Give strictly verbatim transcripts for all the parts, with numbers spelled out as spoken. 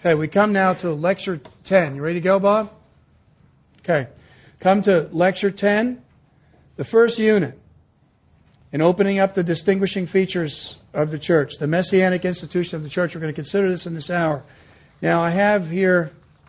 Okay, we come now to Lecture ten. You ready to go, Bob? Okay. Come to Lecture ten, the first unit, in opening up the distinguishing features of the church, the Messianic institution of the church. We're going to consider this in this hour. Now, I have here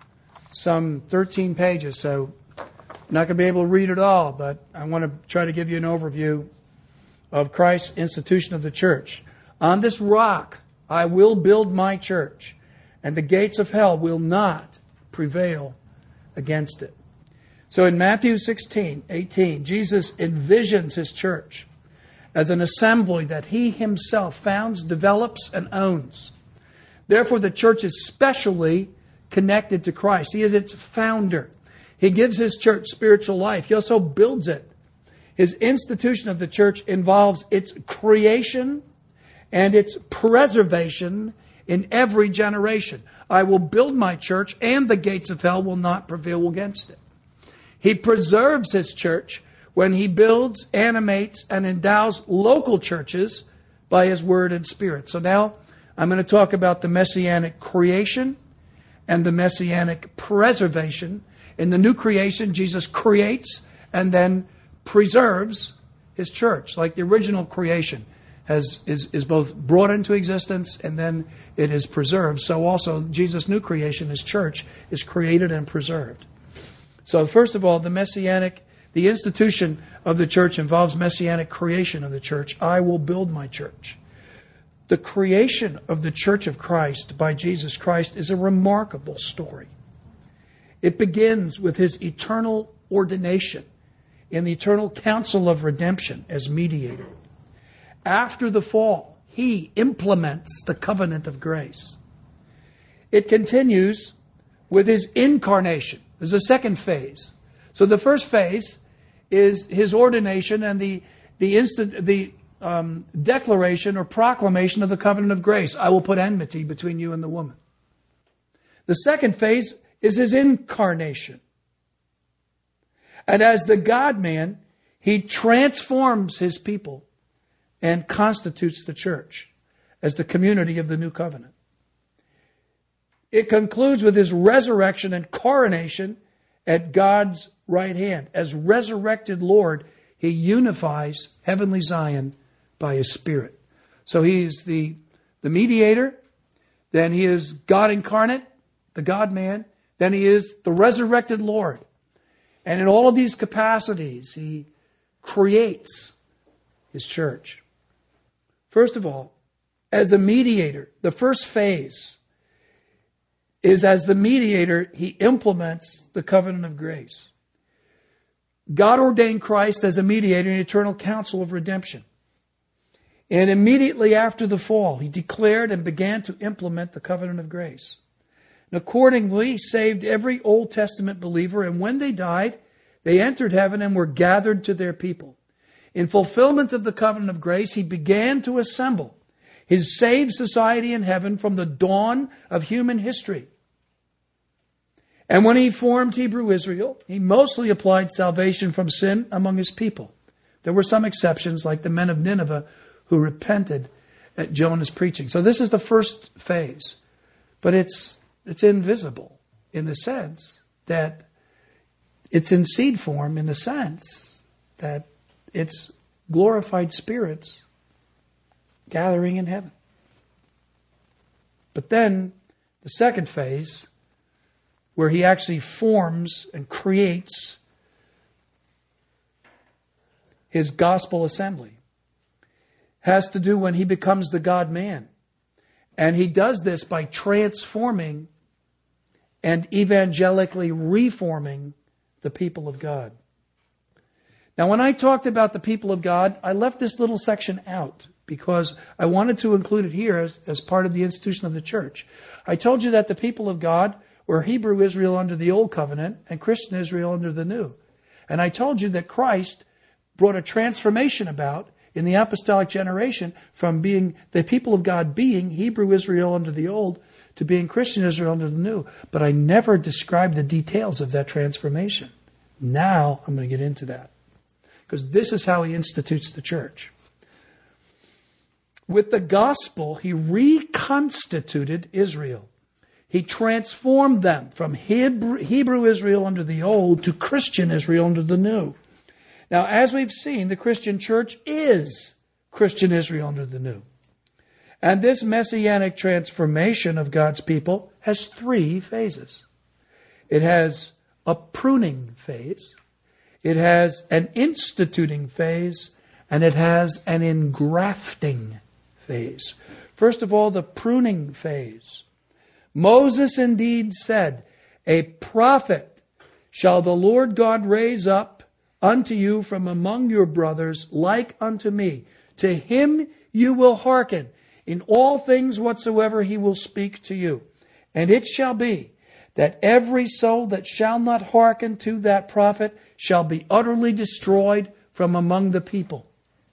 some thirteen pages, so I'm not going to be able to read it all, but I want to try to give you an overview of Christ's institution of the church. On this rock I will build my church, and the gates of hell will not prevail against it. So in Matthew sixteen, eighteen, Jesus envisions His church as an assembly that He Himself founds, develops, and owns. Therefore, the church is specially connected to Christ. He is its founder. He gives His church spiritual life. He also builds it. His institution of the church involves its creation and its preservation in every generation. I will build my church, and the gates of hell will not prevail against it. He preserves His church when He builds, animates, and endows local churches by His Word and Spirit. So now I'm going to talk about the Messianic creation and the Messianic preservation. In the new creation, Jesus creates and then preserves His church, like the original creation has is, is both brought into existence and then it is preserved. So also Jesus' new creation, His church, is created and preserved. So first of all, the Messianic, the institution of the church involves Messianic creation of the church. I will build my church. The creation of the church of Christ by Jesus Christ is a remarkable story. It begins with His eternal ordination in the eternal council of redemption as mediator. After the fall, He implements the covenant of grace. It continues with His incarnation. There's a second phase. So the first phase is His ordination and the the instant the um, declaration or proclamation of the covenant of grace. I will put enmity between you and the woman. The second phase is His incarnation. And as the God-man, He transforms His people and constitutes the church as the community of the new covenant. It concludes with His resurrection and coronation at God's right hand. As resurrected Lord, He unifies heavenly Zion by His Spirit. So He's the, the mediator, then He is God incarnate, the God-man, then He is the resurrected Lord. And in all of these capacities, He creates His church. First of all, as the mediator, the first phase is as the mediator, He implements the covenant of grace. God ordained Christ as a mediator in the eternal council of redemption. And immediately after the fall, He declared and began to implement the covenant of grace. And accordingly, He saved every Old Testament believer, and when they died, they entered heaven and were gathered to their people. In fulfillment of the covenant of grace, He began to assemble His saved society in heaven from the dawn of human history. And when He formed Hebrew Israel, He mostly applied salvation from sin among His people. There were some exceptions, like the men of Nineveh who repented at Jonah's preaching. So this is the first phase. But it's it's invisible in the sense that it's in seed form, in the sense that it's glorified spirits gathering in heaven. But then the second phase, where He actually forms and creates His gospel assembly, has to do when He becomes the God-man. And He does this by transforming and evangelically reforming the people of God. Now, when I talked about the people of God, I left this little section out because I wanted to include it here as, as part of the institution of the church. I told you that the people of God were Hebrew Israel under the Old Covenant and Christian Israel under the New. And I told you that Christ brought a transformation about in the apostolic generation from being the people of God being Hebrew Israel under the Old to being Christian Israel under the New. But I never described the details of that transformation. Now I'm going to get into that. Because this is how He institutes the church. With the gospel, He reconstituted Israel. He transformed them from Hebrew, Hebrew Israel under the old to Christian Israel under the new. Now, as we've seen, the Christian church is Christian Israel under the new. And this messianic transformation of God's people has three phases. It has a pruning phase, it has an instituting phase, and it has an engrafting phase. First of all, the pruning phase. Moses indeed said, "A prophet shall the Lord God raise up unto you from among your brothers, like unto me. To him you will hearken in all things whatsoever he will speak to you. And it shall be that every soul that shall not hearken to that prophet shall be utterly destroyed from among the people."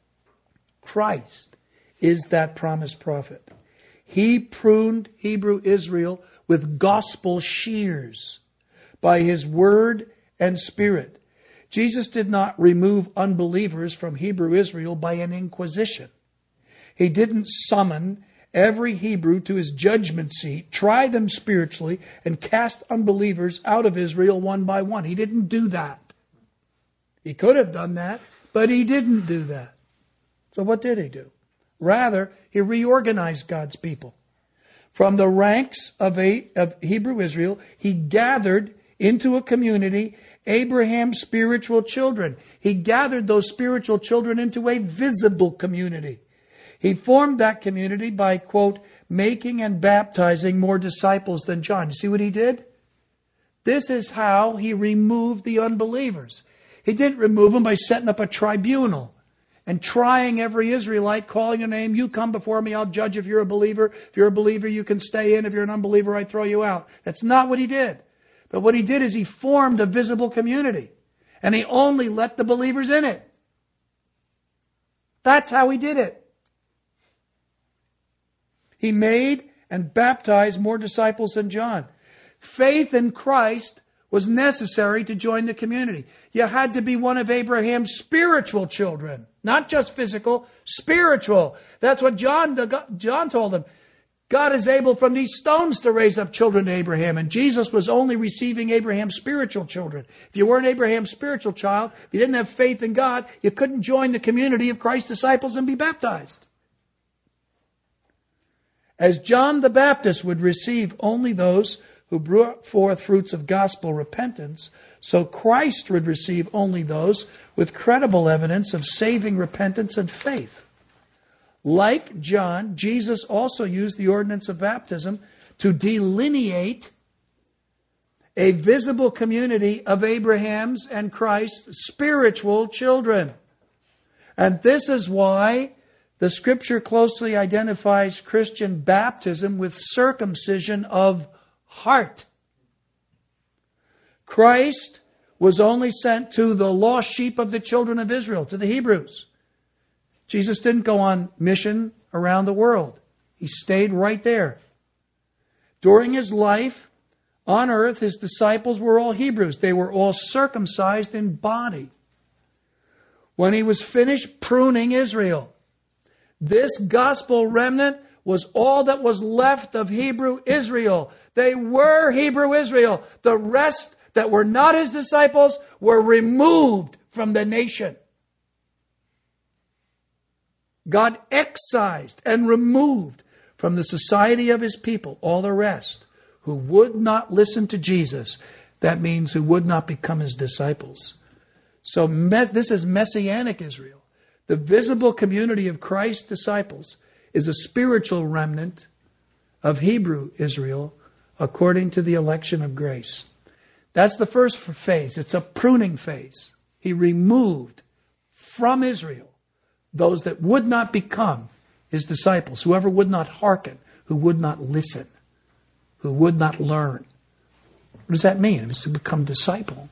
Christ is that promised prophet. He pruned Hebrew Israel with gospel shears by His Word and Spirit. Jesus did not remove unbelievers from Hebrew Israel by an inquisition. He didn't summon every Hebrew to His judgment seat, try them spiritually, and cast unbelievers out of Israel one by one. He didn't do that. He could have done that, but He didn't do that. So what did He do? Rather, He reorganized God's people. From the ranks of, a, of Hebrew Israel, He gathered into a community Abraham's spiritual children. He gathered those spiritual children into a visible community. He formed that community by, quote, making and baptizing more disciples than John. You see what He did? This is how He removed the unbelievers. He didn't remove them by setting up a tribunal and trying every Israelite, calling a name, "You come before me, I'll judge if you're a believer. If you're a believer, you can stay in. If you're an unbeliever, I throw you out." That's not what He did. But what He did is He formed a visible community. And He only let the believers in it. That's how He did it. He made and baptized more disciples than John. Faith in Christ was necessary to join the community. You had to be one of Abraham's spiritual children. Not just physical, spiritual. That's what John, John told him. God is able from these stones to raise up children to Abraham. And Jesus was only receiving Abraham's spiritual children. If you weren't Abraham's spiritual child, if you didn't have faith in God, you couldn't join the community of Christ's disciples and be baptized. As John the Baptist would receive only those who brought forth fruits of gospel repentance, so Christ would receive only those with credible evidence of saving repentance and faith. Like John, Jesus also used the ordinance of baptism to delineate a visible community of Abraham's and Christ's spiritual children. And this is why the Scripture closely identifies Christian baptism with circumcision of heart. Christ was only sent to the lost sheep of the children of Israel, to the Hebrews. Jesus didn't go on mission around the world. He stayed right there. During His life on earth, His disciples were all Hebrews. They were all circumcised in body. When He was finished pruning Israel, this gospel remnant was all that was left of Hebrew Israel. They were Hebrew Israel. The rest that were not His disciples were removed from the nation. God excised and removed from the society of His people all the rest who would not listen to Jesus. That means who would not become His disciples. So this is Messianic Israel. The visible community of Christ's disciples is a spiritual remnant of Hebrew Israel according to the election of grace. That's the first phase. It's a pruning phase. He removed from Israel those that would not become His disciples, whoever would not hearken, who would not listen, who would not learn. What does that mean? It means to become disciple.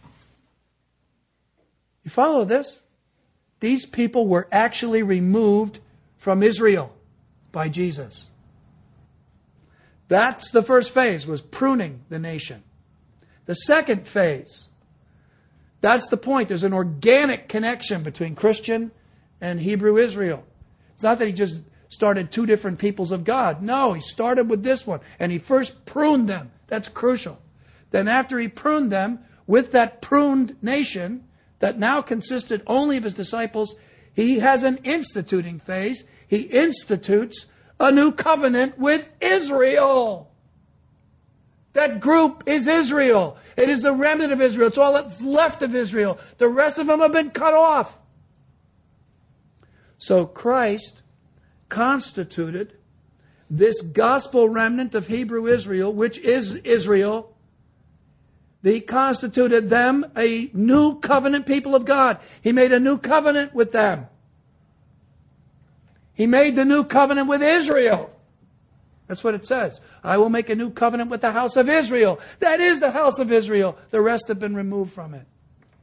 You follow this? These people were actually removed from Israel by Jesus. That's the first phase, was pruning the nation. The second phase, that's the point. There's an organic connection between Christian and Hebrew Israel. It's not that He just started two different peoples of God. No, he started with this one. And he first pruned them. That's crucial. Then after he pruned them, with that pruned nation that now consisted only of his disciples, he has an instituting phase. He institutes a new covenant with Israel. That group is Israel. It is the remnant of Israel. It's all that's left of Israel. The rest of them have been cut off. So Christ constituted this gospel remnant of Hebrew Israel, which is Israel. He constituted them a new covenant people of God. He made a new covenant with them. He made the new covenant with Israel. That's what it says. I will make a new covenant with the house of Israel. That is the house of Israel. The rest have been removed from it.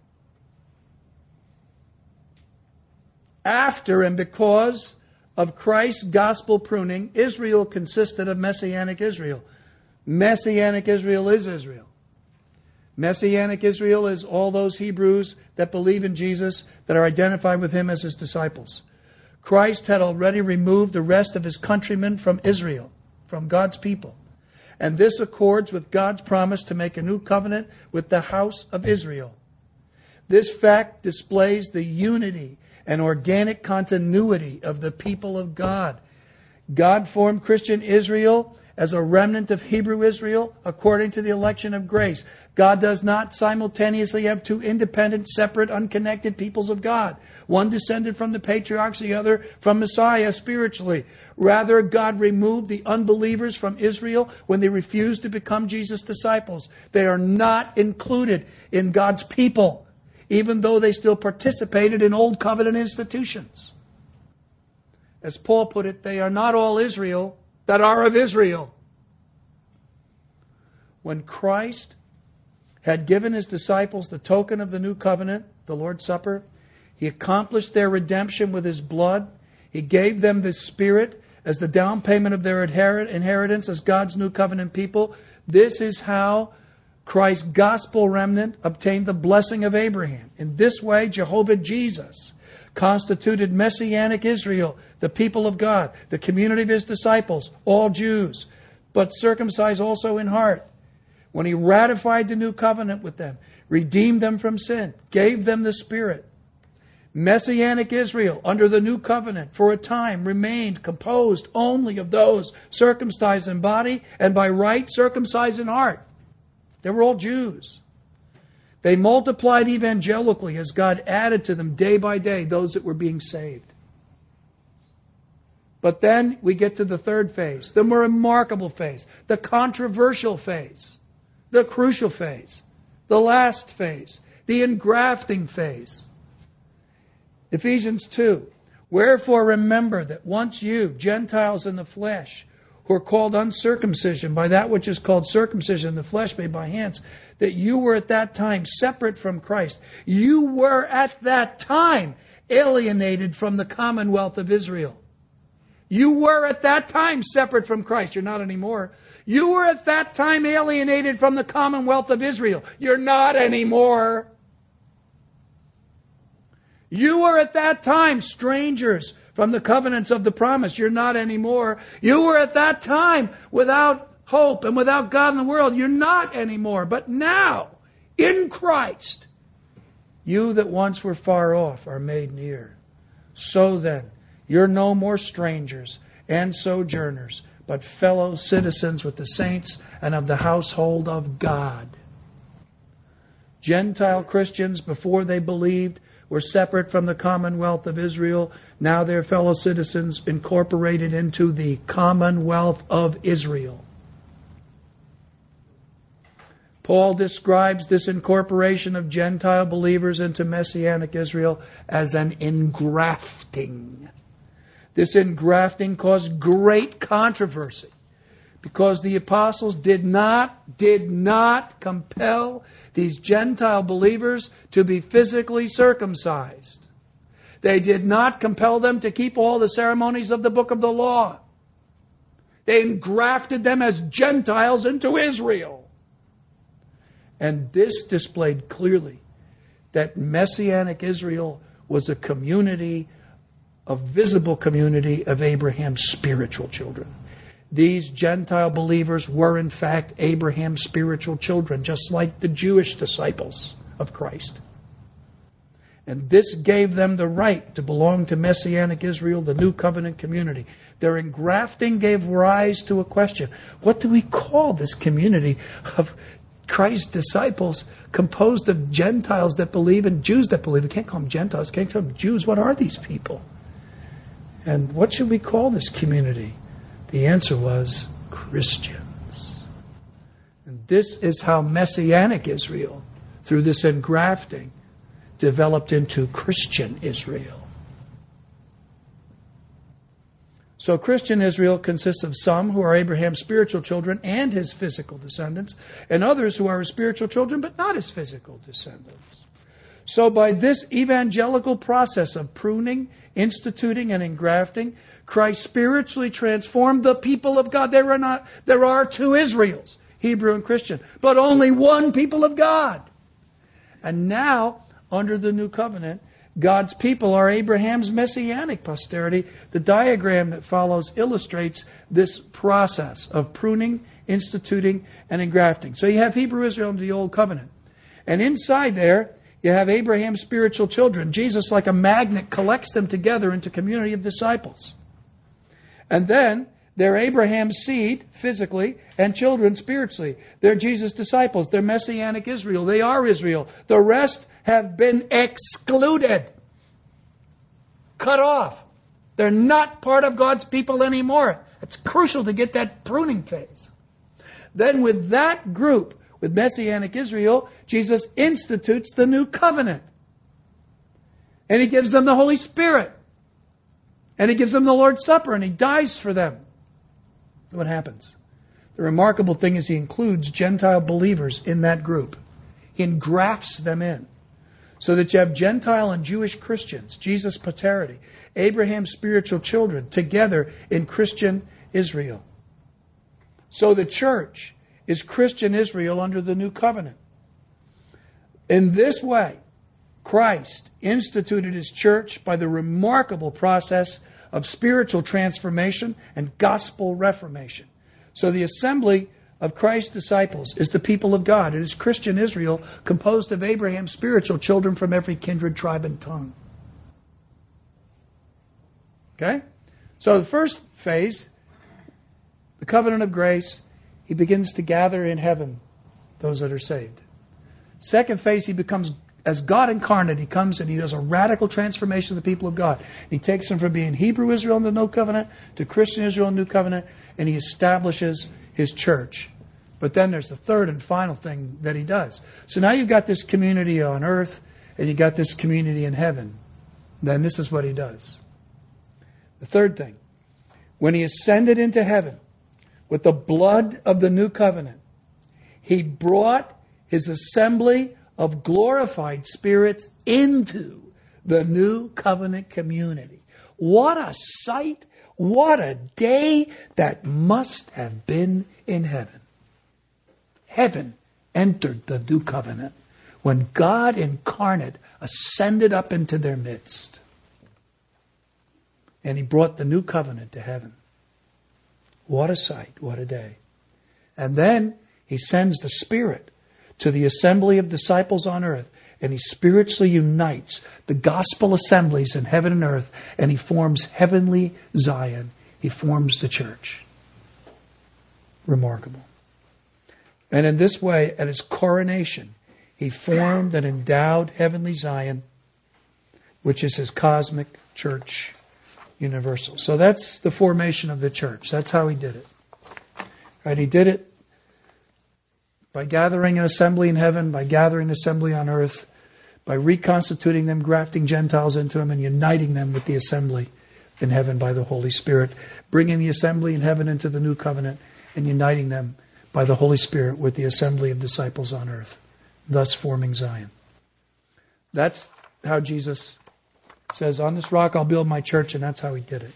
After and because of Christ's gospel pruning, Israel consisted of Messianic Israel. Messianic Israel is Israel. Messianic Israel is all those Hebrews that believe in Jesus, that are identified with Him as His disciples. Christ had already removed the rest of His countrymen from Israel, from God's people. And this accords with God's promise to make a new covenant with the house of Israel. This fact displays the unity and organic continuity of the people of God. God formed Christian Israel as a remnant of Hebrew Israel according to the election of grace. God does not simultaneously have two independent, separate, unconnected peoples of God. One descended from the patriarchs, the other from Messiah spiritually. Rather, God removed the unbelievers from Israel when they refused to become Jesus' disciples. They are not included in God's people, even though they still participated in Old Covenant institutions. As Paul put it, they are not all Israel that are of Israel. When Christ had given His disciples the token of the new covenant, the Lord's Supper, He accomplished their redemption with His blood. He gave them the Spirit as the down payment of their inheritance as God's new covenant people. This is how Christ's gospel remnant obtained the blessing of Abraham. In this way, Jehovah Jesus constituted Messianic Israel, the people of God, the community of His disciples, all Jews, but circumcised also in heart. When He ratified the new covenant with them, redeemed them from sin, gave them the Spirit. Messianic Israel, under the new covenant, for a time remained composed only of those circumcised in body and by right circumcised in heart. They were all Jews. They multiplied evangelically as God added to them day by day those that were being saved. But then we get to the third phase, the more remarkable phase, the controversial phase, the crucial phase, the last phase, the engrafting phase. Ephesians two, wherefore remember that once you, Gentiles in the flesh, who are called uncircumcision by that which is called circumcision in the flesh made by hands, that you were at that time separate from Christ. You were at that time alienated from the commonwealth of Israel. You were at that time separate from Christ. You're not anymore. You were at that time alienated from the commonwealth of Israel. You're not anymore. You were at that time strangers from the covenants of the promise. You're not anymore. You were at that time without hope and without God in the world. You're not anymore. But now, in Christ, you that once were far off are made near. So then, you're no more strangers and sojourners, but fellow citizens with the saints and of the household of God. Gentile Christians, before they believed, were separate from the commonwealth of Israel. Now they're fellow citizens incorporated into the commonwealth of Israel. Paul describes this incorporation of Gentile believers into Messianic Israel as an engrafting. This engrafting caused great controversy because the apostles did not, did not compel these Gentile believers to be physically circumcised. They did not compel them to keep all the ceremonies of the book of the law. They engrafted them as Gentiles into Israel. And this displayed clearly that Messianic Israel was a community a visible community of Abraham's spiritual children. These Gentile believers were in fact Abraham's spiritual children, just like the Jewish disciples of Christ. And this gave them the right to belong to Messianic Israel, the new covenant community. Their engrafting gave rise to a question. What do we call this community of Christ's disciples composed of Gentiles that believe and Jews that believe? We can't call them Gentiles, can't call them Jews. What are these people? And what should we call this community? The answer was Christians. And this is how Messianic Israel, through this engrafting, developed into Christian Israel. So Christian Israel consists of some who are Abraham's spiritual children and his physical descendants, and others who are his spiritual children but not his physical descendants. So by this evangelical process of pruning, instituting, and engrafting, Christ spiritually transformed the people of God. There are not, there are two Israels, Hebrew and Christian, but only one people of God. And now, under the new covenant, God's people are Abraham's messianic posterity. The diagram that follows illustrates this process of pruning, instituting, and engrafting. So you have Hebrew Israel under the Old Covenant. And inside there, you have Abraham's spiritual children. Jesus, like a magnet, collects them together into a community of disciples. And then, they're Abraham's seed, physically, and children spiritually. They're Jesus' disciples. They're Messianic Israel. They are Israel. The rest have been excluded. Cut off. They're not part of God's people anymore. It's crucial to get that pruning phase. Then with that group, with Messianic Israel, Jesus institutes the new covenant. And He gives them the Holy Spirit. And He gives them the Lord's Supper, and He dies for them. What happens? The remarkable thing is He includes Gentile believers in that group. He engrafts them in. So that you have Gentile and Jewish Christians, Jesus' posterity, Abraham's spiritual children, together in Christian Israel. So the church is Christian Israel under the new covenant. In this way, Christ instituted His church by the remarkable process of spiritual transformation and gospel reformation. So the assembly of Christ's disciples is the people of God. It is Christian Israel, composed of Abraham's spiritual children from every kindred, tribe, and tongue. Okay? So the first phase, the covenant of grace, He begins to gather in heaven those that are saved. Second phase, He becomes, as God incarnate, He comes and He does a radical transformation of the people of God. He takes them from being Hebrew Israel in the New Covenant to Christian Israel in the New Covenant, and He establishes His church. But then there's the third and final thing that He does. So now you've got this community on earth, and you've got this community in heaven. Then this is what He does. The third thing, when He ascended into heaven with the blood of the new covenant, He brought His assembly of glorified spirits into the new covenant community. What a sight! What a day that must have been in heaven. Heaven entered the new covenant when God incarnate ascended up into their midst. And He brought the new covenant to heaven. What a sight, what a day. And then He sends the Spirit to the assembly of disciples on earth, and He spiritually unites the gospel assemblies in heaven and earth, and He forms heavenly Zion. He forms the church. Remarkable. And in this way, at His coronation, He formed and endowed heavenly Zion, which is His cosmic church universal. So that's the formation of the church. That's how He did it. Right? He did it by gathering an assembly in heaven, by gathering an assembly on earth, by reconstituting them, grafting Gentiles into them, and uniting them with the assembly in heaven by the Holy Spirit, bringing the assembly in heaven into the new covenant, and uniting them by the Holy Spirit with the assembly of disciples on earth, thus forming Zion. That's how Jesus says, on this rock I'll build my church, and that's how He did it.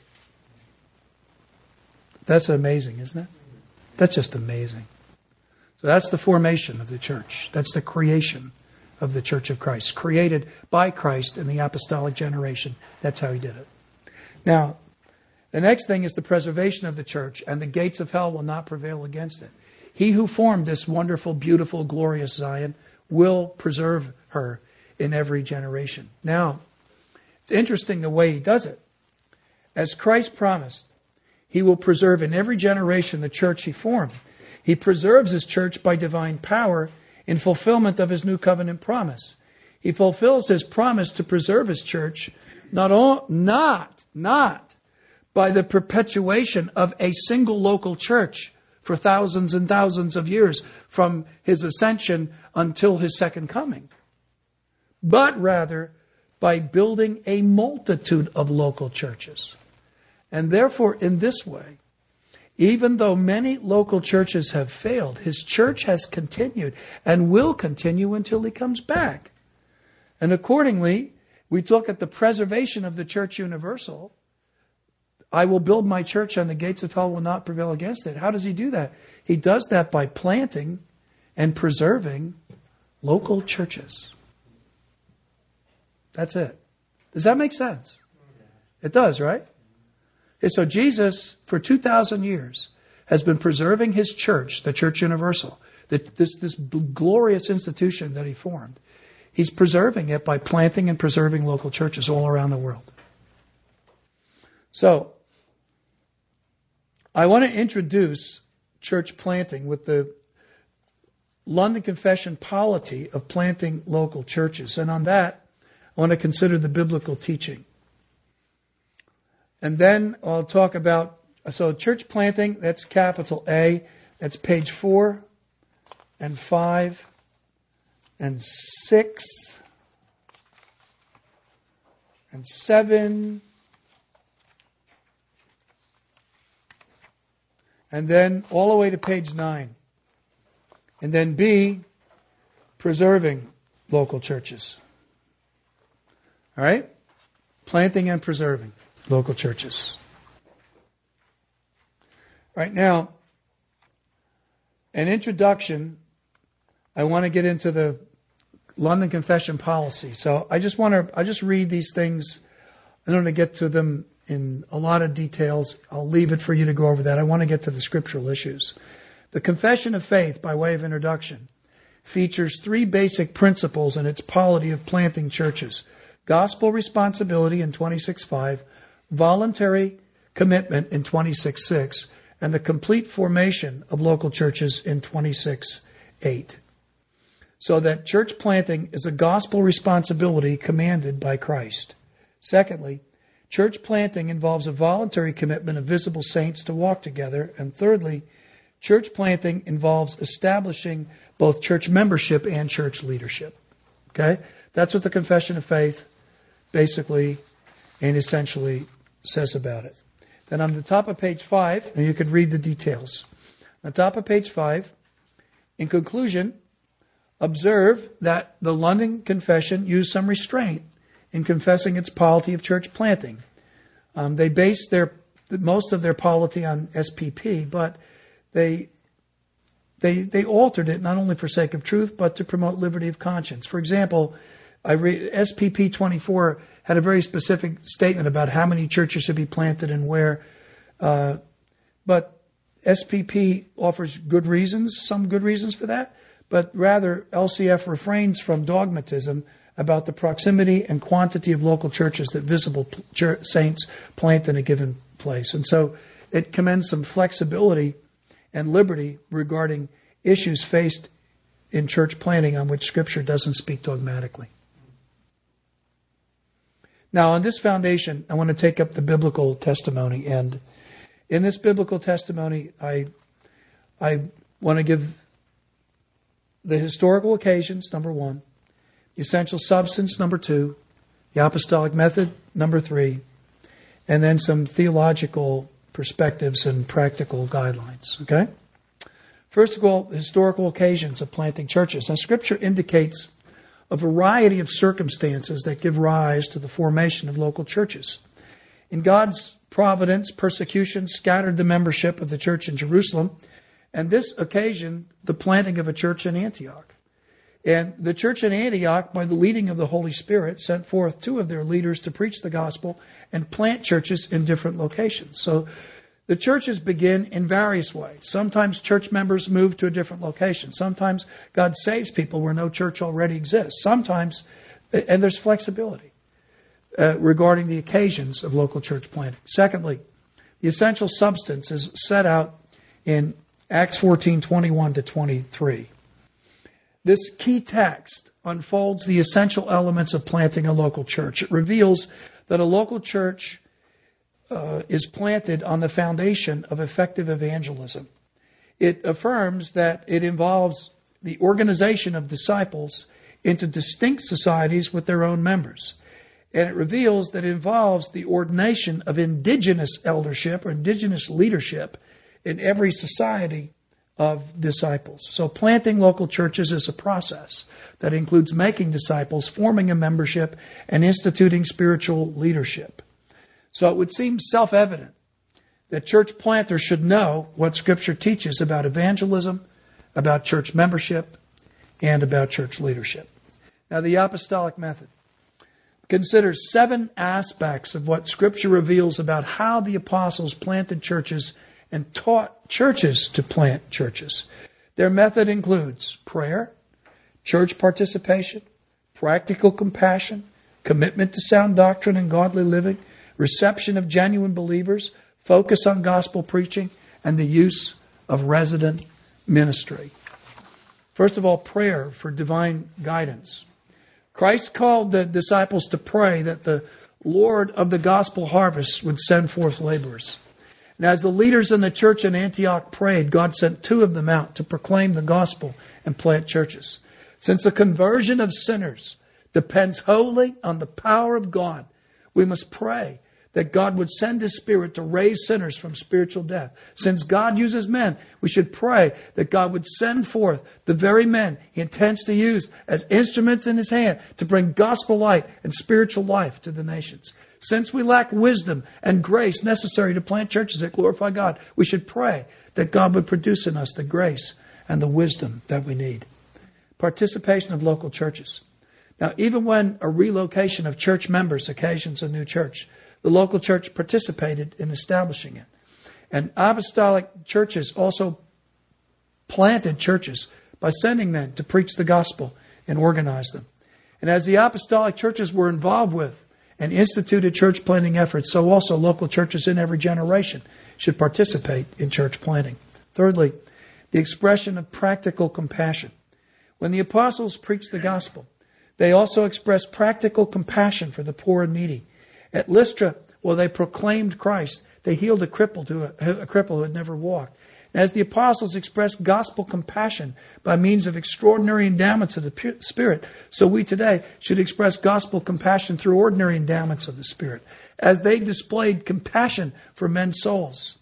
That's amazing, isn't it? That's just amazing. So that's the formation of the church. That's the creation of the Church of Christ. Created by Christ in the apostolic generation. That's how He did it. Now, the next thing is the preservation of the church, and the gates of hell will not prevail against it. He who formed this wonderful, beautiful, glorious Zion will preserve her in every generation. Now, it's interesting the way he does it. As Christ promised, he will preserve in every generation the church he formed. He preserves his church by divine power in fulfillment of his new covenant promise. He fulfills his promise to preserve his church not all, not, not by the perpetuation of a single local church for thousands and thousands of years from his ascension until his second coming, but rather by building a multitude of local churches. And therefore, in this way, even though many local churches have failed, his church has continued and will continue until he comes back. And accordingly, we look at the preservation of the church universal. I will build my church and the gates of hell will not prevail against it. How does he do that? He does that by planting and preserving local churches. That's it. Does that make sense? It does, right? Okay, so Jesus, for two thousand years, has been preserving his church, the church universal, the, this, this glorious institution that he formed. He's preserving it by planting and preserving local churches all around the world. So, I want to introduce church planting with the London Confession polity of planting local churches. And on that, I want to consider the biblical teaching. And then I'll talk about, so church planting, that's capital A. That's page four and five and six and seven. And then all the way to page nine. And then B, preserving local churches. All right? Planting and preserving local churches. Right now, an introduction, I want to get into the London Confession policy. So I just want to, I just read these things. I don't want to get to them in a lot of details. I'll leave it for you to go over that. I want to get to the scriptural issues. The Confession of Faith, by way of introduction, features three basic principles in its polity of planting churches. Gospel responsibility in twenty-six five, voluntary commitment in twenty-six six, and the complete formation of local churches in twenty-six eight. So that church planting is a gospel responsibility commanded by Christ. Secondly, church planting involves a voluntary commitment of visible saints to walk together. And thirdly, church planting involves establishing both church membership and church leadership. Okay? That's what the Confession of Faith basically and essentially says about it. Then on the top of page five, and you could read the details. On the top of page five, in conclusion, observe that the London Confession used some restraint in confessing its polity of church planting. Um, they based their most of their polity on S P P, but they they they altered it not only for sake of truth, but to promote liberty of conscience. For example, I read S P P twenty-four had a very specific statement about how many churches should be planted and where, uh, but S P P offers good reasons, some good reasons for that, but rather L C F refrains from dogmatism about the proximity and quantity of local churches that visible church saints plant in a given place. And so it commends some flexibility and liberty regarding issues faced in church planting on which Scripture doesn't speak dogmatically. Now, on this foundation, I want to take up the biblical testimony. And in this biblical testimony, I, I want to give the historical occasions, number one, the essential substance, number two, the apostolic method, number three, and then some theological perspectives and practical guidelines. Okay? First of all, historical occasions of planting churches. Now, Scripture indicates a variety of circumstances that give rise to the formation of local churches. In God's providence, persecution scattered the membership of the church in Jerusalem, and this occasioned the planting of a church in Antioch. And the church in Antioch, by the leading of the Holy Spirit, sent forth two of their leaders to preach the gospel and plant churches in different locations. So the churches begin in various ways. Sometimes church members move to a different location. Sometimes God saves people where no church already exists. Sometimes, and there's flexibility uh, regarding the occasions of local church planting. Secondly, the essential substance is set out in Acts fourteen, twenty-one to twenty-three. This key text unfolds the essential elements of planting a local church. It reveals that a local church uh, is planted on the foundation of effective evangelism. It affirms that it involves the organization of disciples into distinct societies with their own members. And it reveals that it involves the ordination of indigenous eldership or indigenous leadership in every society of disciples. So planting local churches is a process that includes making disciples, forming a membership, and instituting spiritual leadership. So it would seem self-evident that church planters should know what Scripture teaches about evangelism, about church membership, and about church leadership. Now, the apostolic method considers seven aspects of what Scripture reveals about how the apostles planted churches and taught churches to plant churches. Their method includes prayer, church participation, practical compassion, commitment to sound doctrine and godly living, reception of genuine believers, focus on gospel preaching, and the use of resident ministry. First of all, prayer for divine guidance. Christ called the disciples to pray that the Lord of the gospel harvest would send forth laborers. And as the leaders in the church in Antioch prayed, God sent two of them out to proclaim the gospel and plant churches. Since the conversion of sinners depends wholly on the power of God, we must pray that God would send His Spirit to raise sinners from spiritual death. Since God uses men, we should pray that God would send forth the very men He intends to use as instruments in His hand to bring gospel light and spiritual life to the nations. Since we lack wisdom and grace necessary to plant churches that glorify God, we should pray that God would produce in us the grace and the wisdom that we need. Participation of local churches. Now, even when a relocation of church members occasions a new church, the local church participated in establishing it. And apostolic churches also planted churches by sending men to preach the gospel and organize them. And as the apostolic churches were involved with and instituted church planting efforts, so also local churches in every generation should participate in church planting. Thirdly, the expression of practical compassion. When the apostles preached the gospel, they also expressed practical compassion for the poor and needy. At Lystra, while they proclaimed Christ, they healed a cripple, to a, a cripple who had never walked. And as the apostles expressed gospel compassion by means of extraordinary endowments of the Spirit, so we today should express gospel compassion through ordinary endowments of the Spirit. As they displayed compassion for men's souls,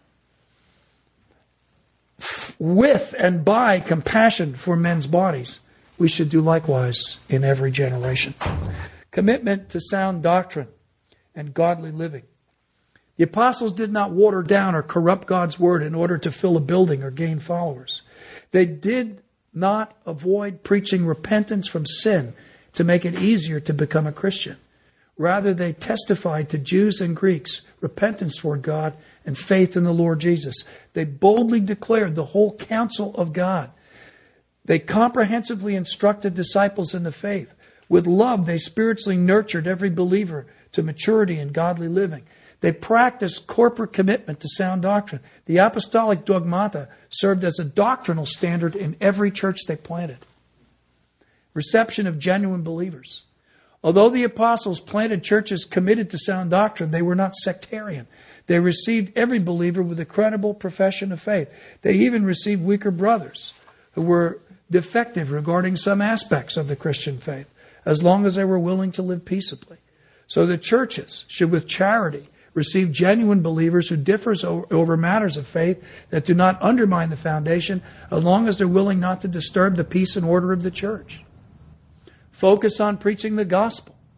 with and by compassion for men's bodies, we should do likewise in every generation. Commitment to sound doctrine and godly living. The apostles did not water down or corrupt God's word in order to fill a building or gain followers. They did not avoid preaching repentance from sin to make it easier to become a Christian. Rather, they testified to Jews and Greeks repentance toward God and faith in the Lord Jesus. They boldly declared the whole counsel of God. They comprehensively instructed disciples in the faith. With love, they spiritually nurtured every believer to maturity and godly living. They practiced corporate commitment to sound doctrine. The apostolic dogmata served as a doctrinal standard in every church they planted. Reception of genuine believers. Although the apostles planted churches committed to sound doctrine, they were not sectarian. They received every believer with a credible profession of faith. They even received weaker brothers who were defective regarding some aspects of the Christian faith, as long as they were willing to live peaceably. So the churches should with charity receive genuine believers who differ over matters of faith that do not undermine the foundation, as long as they're willing not to disturb the peace and order of the church. Focus on preaching the gospel.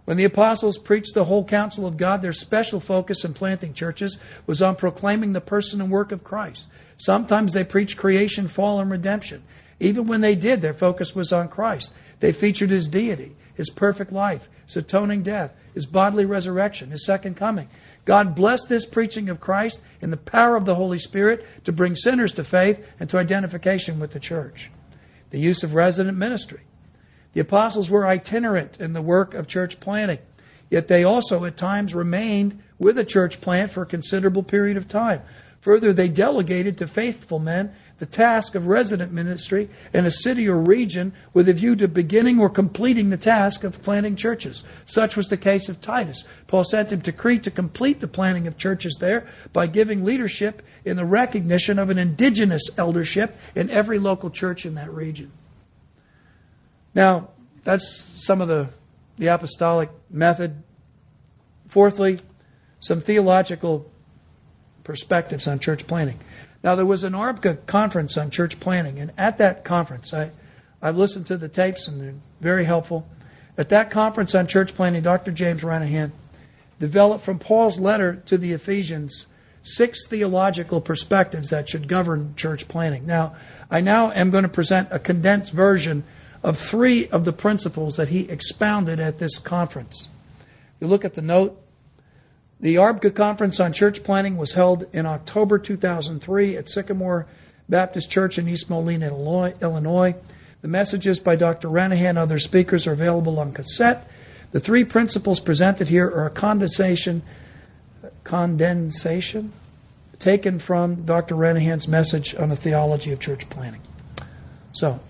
When the apostles preached the whole counsel of God, their special focus in planting churches was on proclaiming the person and work of Christ. Sometimes they preached creation, fall, and redemption. Even when they did, their focus was on Christ. They featured His deity, His perfect life, His atoning death, His bodily resurrection, His second coming. God blessed this preaching of Christ in the power of the Holy Spirit to bring sinners to faith and to identification with the church. The use of resident ministry. The apostles were itinerant in the work of church planting, yet they also at times remained with a church plant for a considerable period of time. Further, they delegated to faithful men the task of resident ministry in a city or region with a view to beginning or completing the task of planting churches. Such was the case of Titus. Paul sent him to Crete to complete the planting of churches there by giving leadership in the recognition of an indigenous eldership in every local church in that region. Now, that's some of the, the apostolic method. Fourthly, some theological perspectives on church planting. Now, there was an A R B C A conference on church planting, and at that conference, I, I've listened to the tapes, and they're very helpful. At that conference on church planting, Doctor James Ranahan developed from Paul's letter to the Ephesians six theological perspectives that should govern church planting. Now, I now am going to present a condensed version of three of the principles that he expounded at this conference. You look at the note. The A R B C A Conference on Church Planting was held in October two thousand three at Sycamore Baptist Church in East Moline, Illinois. The messages by Doctor Ranahan and other speakers are available on cassette. The three principles presented here are a condensation, condensation taken from Doctor Ranahan's message on the theology of church planting. So,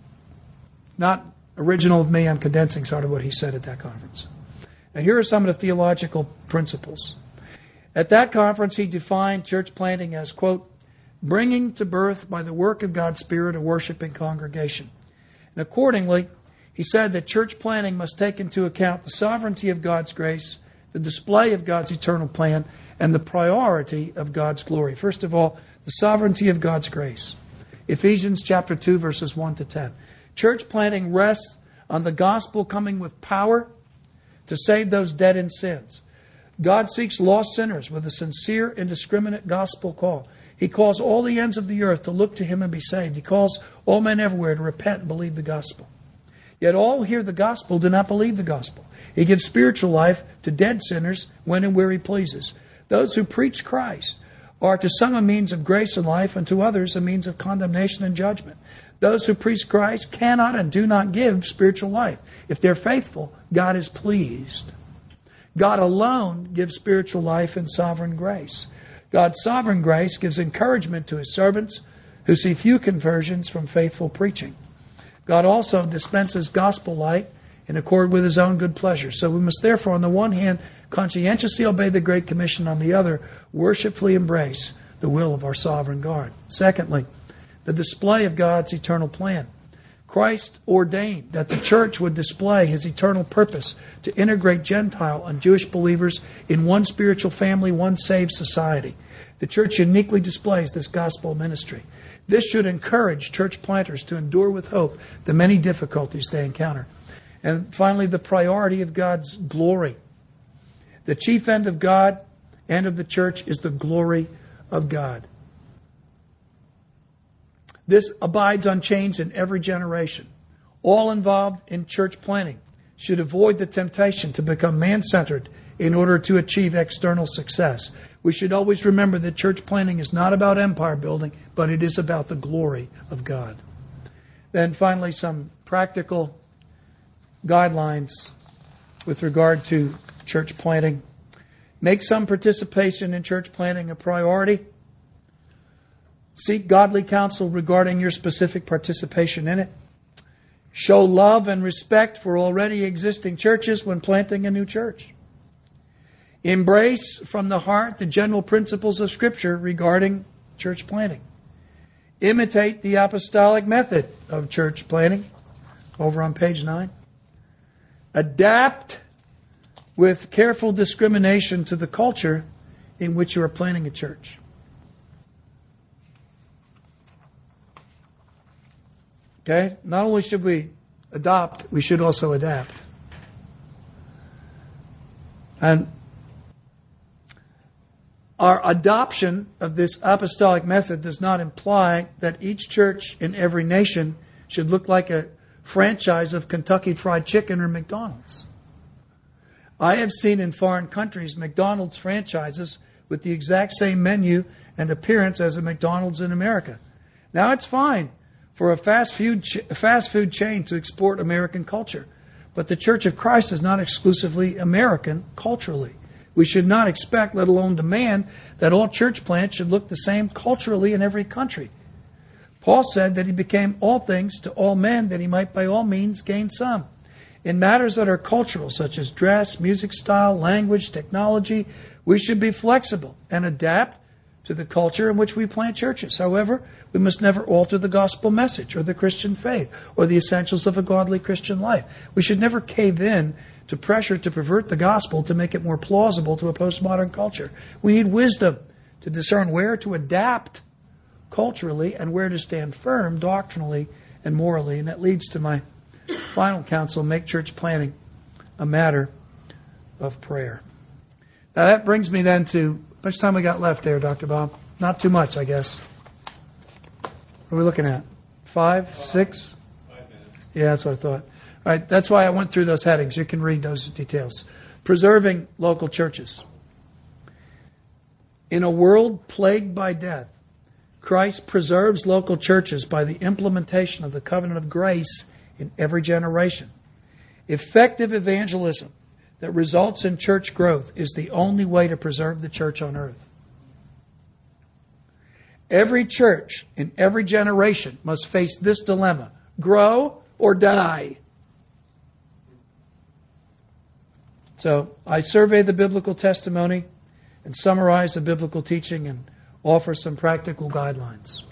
not original with me, I'm condensing sort of what he said at that conference. Now, here are some of the theological principles. At that conference, he defined church planting as, quote, bringing to birth by the work of God's Spirit a worshiping congregation. And accordingly, he said that church planting must take into account the sovereignty of God's grace, the display of God's eternal plan, and the priority of God's glory. First of all, the sovereignty of God's grace. Ephesians chapter two, verses one to ten. Church planting rests on the gospel coming with power to save those dead in sins. God seeks lost sinners with a sincere, indiscriminate gospel call. He calls all the ends of the earth to look to Him and be saved. He calls all men everywhere to repent and believe the gospel. Yet all who hear the gospel do not believe the gospel. He gives spiritual life to dead sinners when and where He pleases. Those who preach Christ are to some a means of grace and life, and to others a means of condemnation and judgment. Those who preach Christ cannot and do not give spiritual life. If they're faithful, God is pleased. God alone gives spiritual life and sovereign grace. God's sovereign grace gives encouragement to His servants who see few conversions from faithful preaching. God also dispenses gospel light in accord with His own good pleasure. So we must therefore, on the one hand, conscientiously obey the Great Commission, on the other, worshipfully embrace the will of our sovereign God. Secondly, the display of God's eternal plan. Christ ordained that the church would display His eternal purpose to integrate Gentile and Jewish believers in one spiritual family, one saved society. The church uniquely displays this gospel ministry. This should encourage church planters to endure with hope the many difficulties they encounter. And finally, the priority of God's glory. The chief end of God and of the church is the glory of God. This abides unchanged in every generation. All involved in church planting should avoid the temptation to become man-centered in order to achieve external success. We should always remember that church planting is not about empire building, but it is about the glory of God. Then finally, some practical guidelines with regard to church planting. Make some participation in church planting a priority. Seek godly counsel regarding your specific participation in it. Show love and respect for already existing churches when planting a new church. Embrace from the heart the general principles of Scripture regarding church planting. Imitate the apostolic method of church planting over on page nine. Adapt with careful discrimination to the culture in which you are planting a church. Okay? Not only should we adopt, we should also adapt. And our adoption of this apostolic method does not imply that each church in every nation should look like a franchise of Kentucky Fried Chicken or McDonald's. I have seen in foreign countries McDonald's franchises with the exact same menu and appearance as a McDonald's in America. Now, it's fine for a fast food ch- fast food chain to export American culture, but the Church of Christ is not exclusively American culturally. We should not expect, let alone demand, that all church plants should look the same culturally in every country. Paul said that he became all things to all men, that he might by all means gain some. In matters that are cultural, such as dress, music style, language, technology, we should be flexible and adapt to the culture in which we plant churches. However, we must never alter the gospel message or the Christian faith or the essentials of a godly Christian life. We should never cave in to pressure to pervert the gospel to make it more plausible to a postmodern culture. We need wisdom to discern where to adapt culturally and where to stand firm doctrinally and morally. And that leads to my final counsel: make church planting a matter of prayer. Now that brings me then to, how much time we got left there, Doctor Bob? Not too much, I guess. What are we looking at? Five, six? Five minutes. Yeah, that's what I thought. All right, that's why I went through those headings. You can read those details. Preserving local churches. In a world plagued by death, Christ preserves local churches by the implementation of the covenant of grace in every generation. Effective evangelism that results in church growth is the only way to preserve the church on earth. Every church in every generation must face this dilemma: grow or die. So I survey the biblical testimony and summarize the biblical teaching and offer some practical guidelines.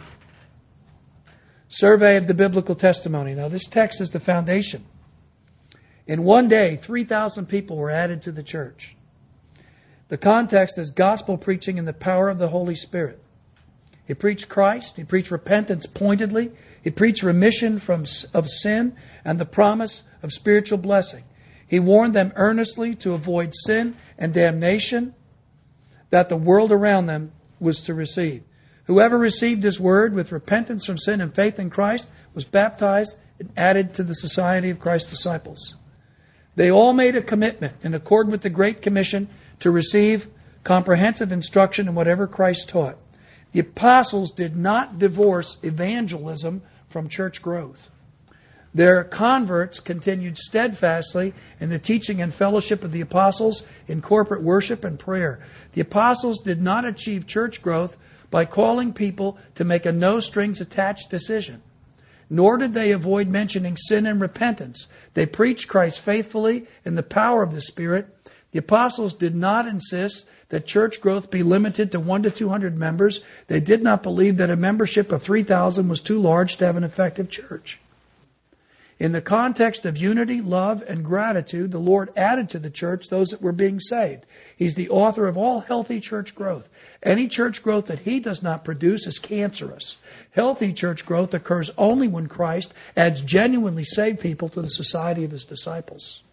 Survey of the biblical testimony. Now, this text is the foundation. In one day, three thousand people were added to the church. The context is gospel preaching in the power of the Holy Spirit. He preached Christ. He preached repentance pointedly. He preached remission from of sin and the promise of spiritual blessing. He warned them earnestly to avoid sin and damnation that the world around them was to receive. Whoever received His word with repentance from sin and faith in Christ was baptized and added to the society of Christ's disciples. They all made a commitment in accord with the Great Commission to receive comprehensive instruction in whatever Christ taught. The apostles did not divorce evangelism from church growth. Their converts continued steadfastly in the teaching and fellowship of the apostles, in corporate worship and prayer. The apostles did not achieve church growth by calling people to make a no-strings-attached decision. Nor did they avoid mentioning sin and repentance. They preached Christ faithfully in the power of the Spirit. The apostles did not insist that church growth be limited to one to two hundred members. They did not believe that a membership of three thousand was too large to have an effective church. In the context of unity, love, and gratitude, the Lord added to the church those that were being saved. He's the author of all healthy church growth. Any church growth that He does not produce is cancerous. Healthy church growth occurs only when Christ adds genuinely saved people to the society of His disciples.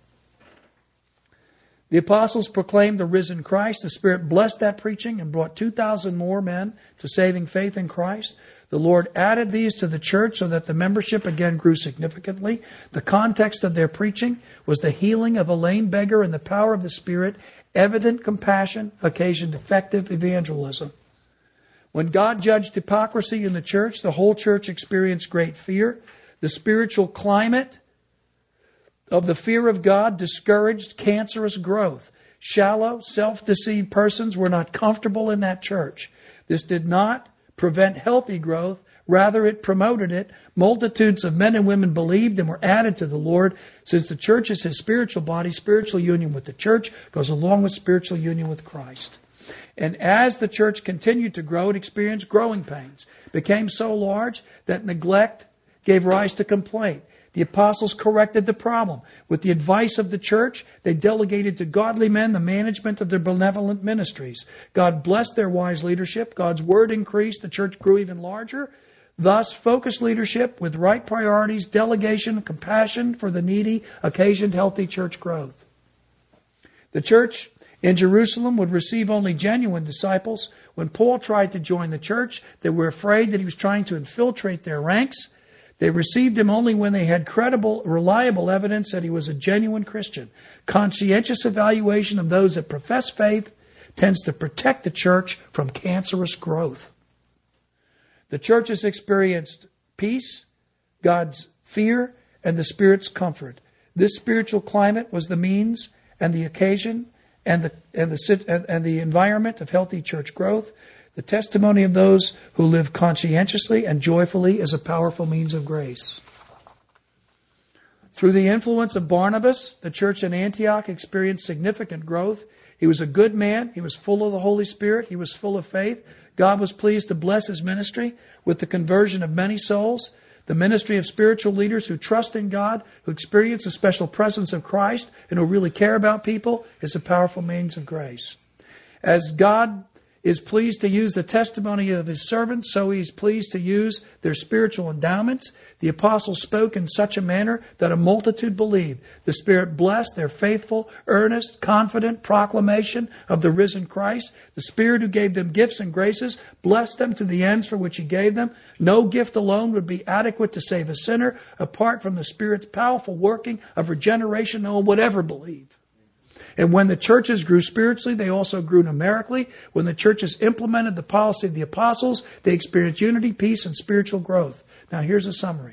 The apostles proclaimed the risen Christ. The Spirit blessed that preaching and brought two thousand more men to saving faith in Christ. The Lord added these to the church so that the membership again grew significantly. The context of their preaching was the healing of a lame beggar and the power of the Spirit. Evident compassion occasioned effective evangelism. When God judged hypocrisy in the church, the whole church experienced great fear. The spiritual climate of the fear of God discouraged cancerous growth. Shallow, self-deceived persons were not comfortable in that church. This did not prevent healthy growth. Rather, it promoted it. Multitudes of men and women believed and were added to the Lord. Since the church is His spiritual body, spiritual union with the church goes along with spiritual union with Christ. And as the church continued to grow, it experienced growing pains. It became so large that neglect gave rise to complaint. The apostles corrected the problem. With the advice of the church, they delegated to godly men the management of their benevolent ministries. God blessed their wise leadership. God's word increased. The church grew even larger. Thus, focused leadership with right priorities, delegation, compassion for the needy occasioned healthy church growth. The church in Jerusalem would receive only genuine disciples. When Paul tried to join the church, they were afraid that he was trying to infiltrate their ranks. They received him only when they had credible, reliable evidence that he was a genuine Christian. Conscientious evaluation of those that profess faith tends to protect the church from cancerous growth. The church has experienced peace, God's fear, and the Spirit's comfort. This spiritual climate was the means and the occasion and the and the and, and the environment of healthy church growth. The testimony of those who live conscientiously and joyfully is a powerful means of grace. Through the influence of Barnabas, the church in Antioch experienced significant growth. He was a good man. He was full of the Holy Spirit. He was full of faith. God was pleased to bless his ministry with the conversion of many souls. The ministry of spiritual leaders who trust in God, who experience the special presence of Christ, and who really care about people is a powerful means of grace. As God is pleased to use the testimony of his servants, so he is pleased to use their spiritual endowments. The apostles spoke in such a manner that a multitude believed. The Spirit blessed their faithful, earnest, confident proclamation of the risen Christ. The Spirit who gave them gifts and graces blessed them to the ends for which he gave them. No gift alone would be adequate to save a sinner. Apart from the Spirit's powerful working of regeneration, no one would ever believe. And when the churches grew spiritually, they also grew numerically. When the churches implemented the policy of the apostles, they experienced unity, peace, and spiritual growth. Now here's a summary.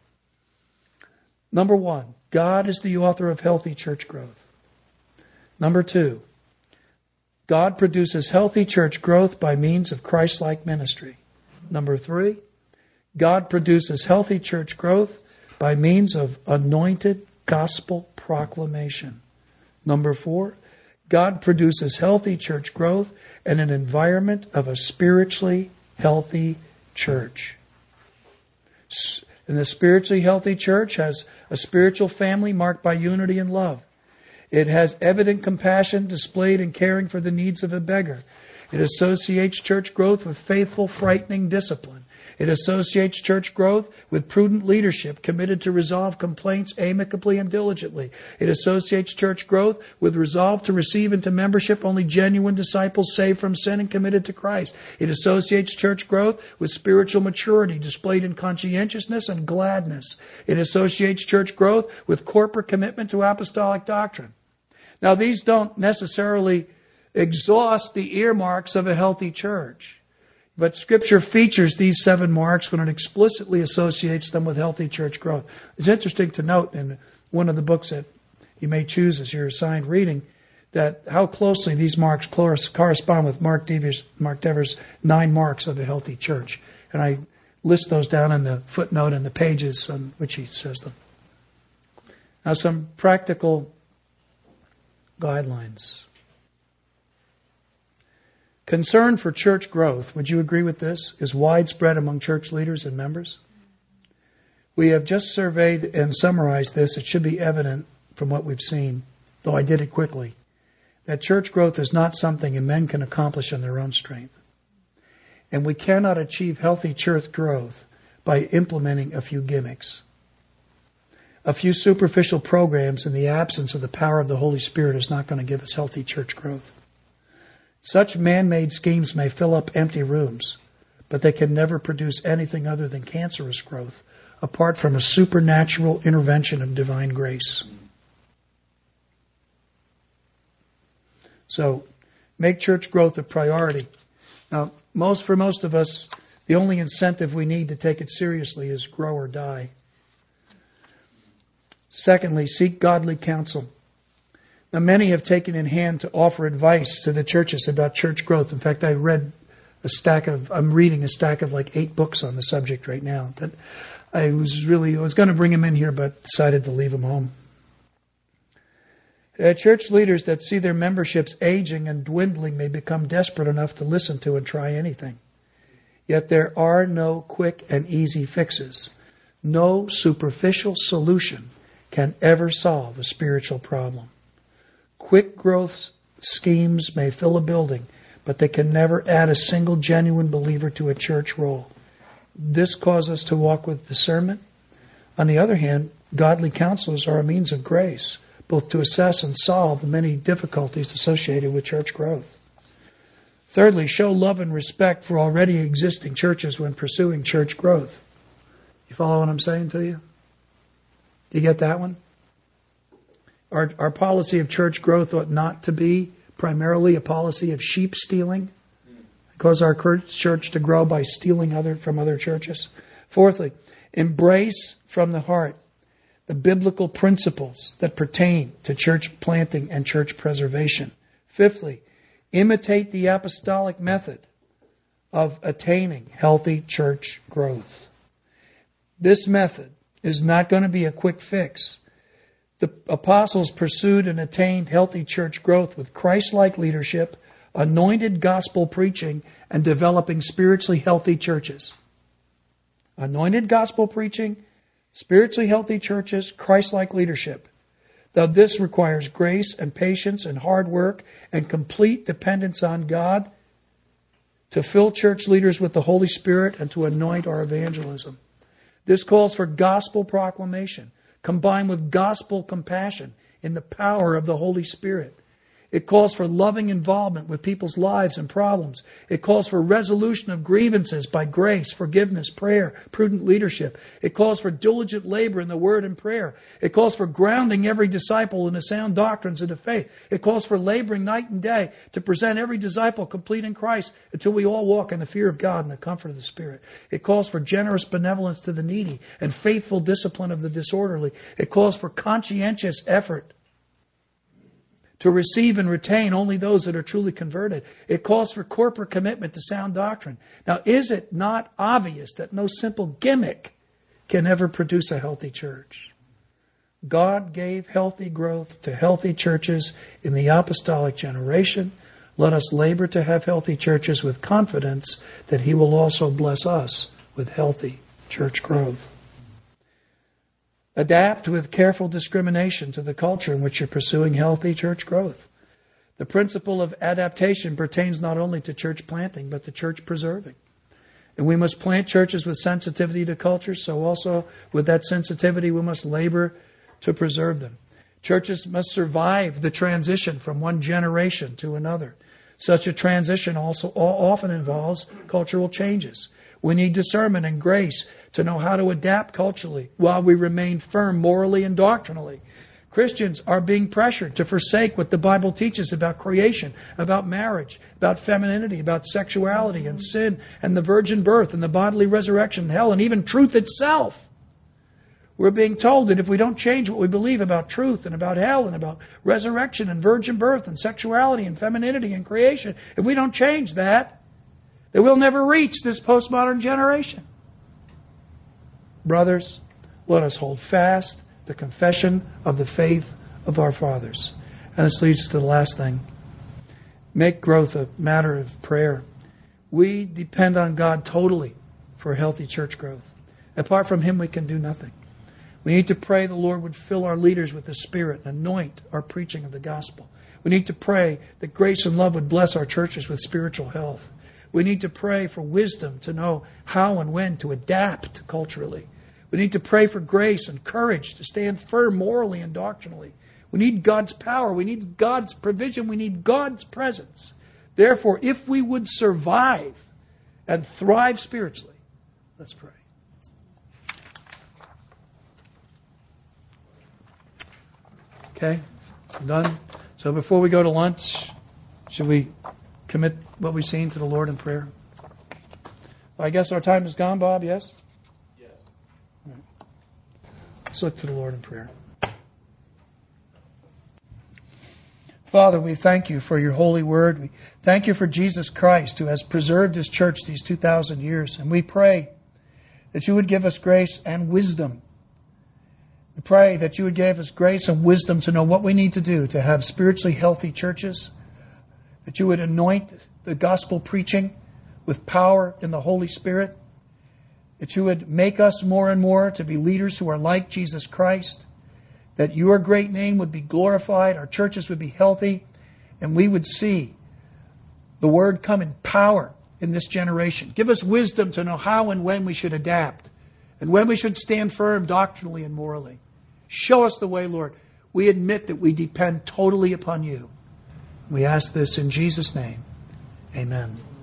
Number one, God is the author of healthy church growth. Number two, God produces healthy church growth by means of Christ-like ministry. Number three, God produces healthy church growth by means of anointed gospel proclamation. Number four, God produces healthy church growth in an environment of a spiritually healthy church. And the spiritually healthy church has a spiritual family marked by unity and love. It has evident compassion displayed in caring for the needs of a beggar. It associates church growth with faithful, frightening discipline. It associates church growth with prudent leadership committed to resolve complaints amicably and diligently. It associates church growth with resolve to receive into membership only genuine disciples saved from sin and committed to Christ. It associates church growth with spiritual maturity displayed in conscientiousness and gladness. It associates church growth with corporate commitment to apostolic doctrine. Now, these don't necessarily exhaust the earmarks of a healthy church. But Scripture features these seven marks when it explicitly associates them with healthy church growth. It's interesting to note in one of the books that you may choose as your assigned reading that how closely these marks correspond with Mark Dever's, Mark Dever's nine marks of a healthy church. And I list those down in the footnote in the pages on which he says them. Now, some practical guidelines. Concern for church growth, would you agree with this, is widespread among church leaders and members? We have just surveyed and summarized this. It should be evident from what we've seen, though I did it quickly, that church growth is not something a men can accomplish in their own strength. And we cannot achieve healthy church growth by implementing a few gimmicks. A few superficial programs in the absence of the power of the Holy Spirit is not going to give us healthy church growth. Such man-made schemes may fill up empty rooms, but they can never produce anything other than cancerous growth, apart from a supernatural intervention of divine grace. So, make church growth a priority. Now, most for most of us, the only incentive we need to take it seriously is grow or die. Secondly, seek godly counsel. Now, many have taken in hand to offer advice to the churches about church growth. In fact, I read a stack of, I'm reading a stack of like eight books on the subject right now. That I was really, I was going to bring them in here, but decided to leave them home. Uh, church leaders that see their memberships aging and dwindling may become desperate enough to listen to and try anything. Yet there are no quick and easy fixes. No superficial solution can ever solve a spiritual problem. Quick growth schemes may fill a building, but they can never add a single genuine believer to a church roll. This causes us to walk with discernment. On the other hand, godly counselors are a means of grace, both to assess and solve the many difficulties associated with church growth. Thirdly, show love and respect for already existing churches when pursuing church growth. You follow what I'm saying to you? Do you get that one? Our, our policy of church growth ought not to be primarily a policy of sheep stealing. Cause our church to grow by stealing other from other churches. Fourthly, embrace from the heart the biblical principles that pertain to church planting and church preservation. Fifthly, imitate the apostolic method of attaining healthy church growth. This method is not going to be a quick fix. The apostles pursued and attained healthy church growth with Christ-like leadership, anointed gospel preaching, and developing spiritually healthy churches. Anointed gospel preaching, spiritually healthy churches, Christ-like leadership. Though this requires grace and patience and hard work and complete dependence on God to fill church leaders with the Holy Spirit and to anoint our evangelism. This calls for gospel proclamation combined with gospel compassion in the power of the Holy Spirit. It calls for loving involvement with people's lives and problems. It calls for resolution of grievances by grace, forgiveness, prayer, prudent leadership. It calls for diligent labor in the word and prayer. It calls for grounding every disciple in the sound doctrines of the faith. It calls for laboring night and day to present every disciple complete in Christ until we all walk in the fear of God and the comfort of the Spirit. It calls for generous benevolence to the needy and faithful discipline of the disorderly. It calls for conscientious effort to receive and retain only those that are truly converted. It calls for corporate commitment to sound doctrine. Now, is it not obvious that no simple gimmick can ever produce a healthy church? God gave healthy growth to healthy churches in the apostolic generation. Let us labor to have healthy churches with confidence that He will also bless us with healthy church growth. Adapt with careful discrimination to the culture in which you're pursuing healthy church growth. The principle of adaptation pertains not only to church planting, but to church preserving. And we must plant churches with sensitivity to culture, so also with that sensitivity we must labor to preserve them. Churches must survive the transition from one generation to another. Such a transition also often involves cultural changes. We need discernment and grace to know how to adapt culturally while we remain firm morally and doctrinally. Christians are being pressured to forsake what the Bible teaches about creation, about marriage, about femininity, about sexuality and sin and the virgin birth and the bodily resurrection and hell and even truth itself. We're being told that if we don't change what we believe about truth and about hell and about resurrection and virgin birth and sexuality and femininity and creation, if we don't change that, that we'll never reach this postmodern generation. Brothers, let us hold fast the confession of the faith of our fathers. And this leads to the last thing. Make growth a matter of prayer. We depend on God totally for healthy church growth. Apart from Him, we can do nothing. We need to pray the Lord would fill our leaders with the Spirit and anoint our preaching of the gospel. We need to pray that grace and love would bless our churches with spiritual health. We need to pray for wisdom to know how and when to adapt culturally. We need to pray for grace and courage to stand firm morally and doctrinally. We need God's power. We need God's provision. We need God's presence. Therefore, if we would survive and thrive spiritually, let's pray. Okay, done. So before we go to lunch, should we commit what we've seen to the Lord in prayer? Well, I guess our time is gone, Bob, yes? Yes. All right. Let's look to the Lord in prayer. Father, we thank You for Your holy word. We thank You for Jesus Christ, who has preserved His church these two thousand years. And we pray that You would give us grace and wisdom. We pray that You would give us grace and wisdom to know what we need to do to have spiritually healthy churches. That You would anoint the gospel preaching with power in the Holy Spirit. That You would make us more and more to be leaders who are like Jesus Christ. That Your great name would be glorified, our churches would be healthy, and we would see the Word come in power in this generation. Give us wisdom to know how and when we should adapt, and when we should stand firm doctrinally and morally. Show us the way, Lord. We admit that we depend totally upon you. We ask this in Jesus' name. Amen.